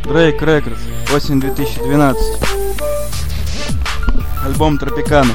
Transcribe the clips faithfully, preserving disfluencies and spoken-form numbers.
Drake Records, осень две тысячи двенадцать. Альбом Тропикана.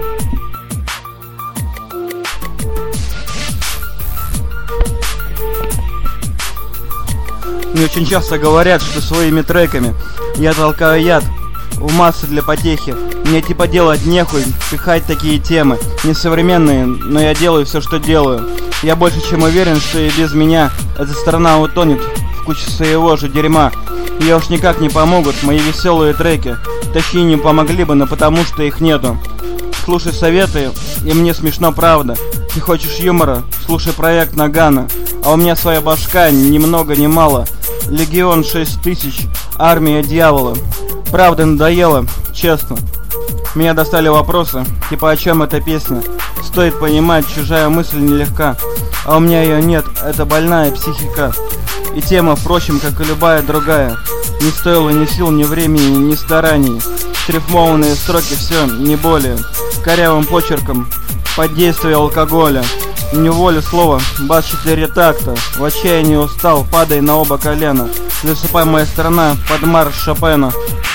Мне очень часто говорят, что своими треками я толкаю яд в массы для потехи. Мне типа делать нехуй, пихать такие темы несовременные, но я делаю все, что делаю. Я больше чем уверен, что и без меня эта страна утонет в куче своего же дерьма. Ей уж никак не помогут мои веселые треки. Точнее, не помогли бы, но потому что их нету. Слушай советы, и мне смешно, правда. Ты хочешь юмора? Слушай проект Нагана. А у меня своя башка, ни много ни мало. Легион шесть тысяч, армия дьявола. Правда надоело, честно. Меня достали вопросы, типа о чем эта песня. Стоит понимать, чужая мысль нелегка. А у меня ее нет, это больная психика. И тема, впрочем, как и любая другая. Не стоило ни сил, ни времени, ни стараний. Штрифмованные строки, все, не более. Корявым почерком, под действием алкоголя. Не волю слова, бас четыре такта. В отчаянии устал, падай на оба колена. Засыпай, моя страна, под марш Шопена.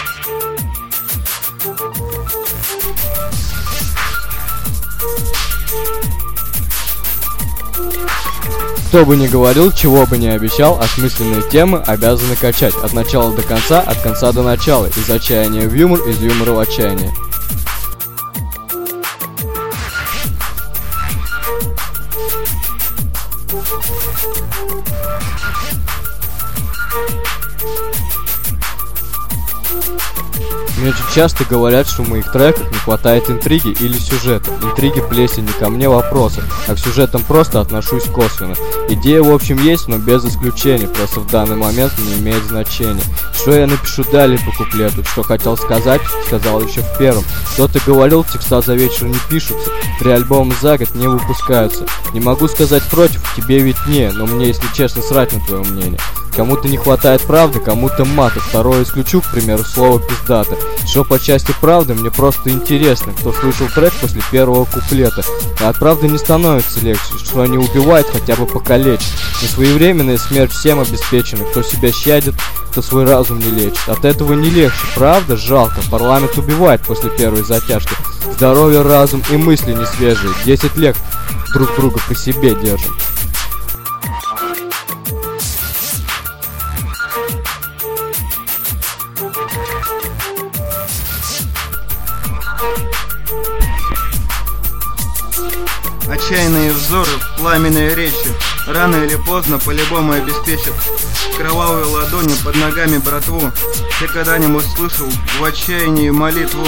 Кто бы ни говорил, чего бы ни обещал, осмысленные темы обязаны качать. От начала до конца, от конца до начала. Из отчаяния в юмор, из юмора в отчаяние. Мне очень часто говорят, что в моих треках не хватает интриги или сюжета. Интриги, плесень не ко мне вопросы, а к сюжетам просто отношусь косвенно. Идея в общем есть, но без исключений, просто в данный момент не имеет значения. Что я напишу далее по куплету, что хотел сказать, сказал еще в первом. Кто-то говорил, текста за вечер не пишутся, три альбома за год не выпускаются. Не могу сказать против, тебе виднее, но мне, если честно, срать на твое мнение. Кому-то не хватает правды, кому-то мата. Второе исключу, к примеру, слово пиздата. Что по части правды, мне просто интересно, кто слышал трек после первого куплета. А от правды не становится легче, что они убивают, хотя бы покалечат. Несвоевременная смерть всем обеспечена. Кто себя щадит, кто свой разум не лечит. От этого не легче, правда? Жалко. Парламент убивает после первой затяжки. Здоровье, разум и мысли не свежие. Десять лет друг друга по себе держим. Отчаянные взоры, пламенные речи, рано или поздно по-любому обеспечат. Кровавые ладони под ногами братву. Ты когда-нибудь слышал в отчаянии молитву?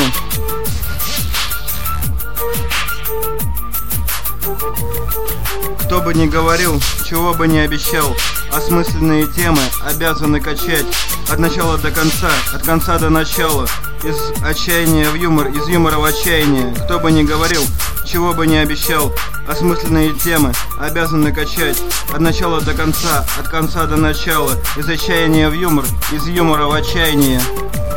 Кто бы ни говорил, чего бы ни обещал, осмысленные темы обязаны качать. От начала до конца, от конца до начала. Из отчаяния в юмор, из юмора в отчаяние. Кто бы ни говорил, чего бы ни обещал, осмысленные темы обязаны качать. От начала до конца, от конца до начала. Из отчаяния в юмор, из юмора в отчаяние.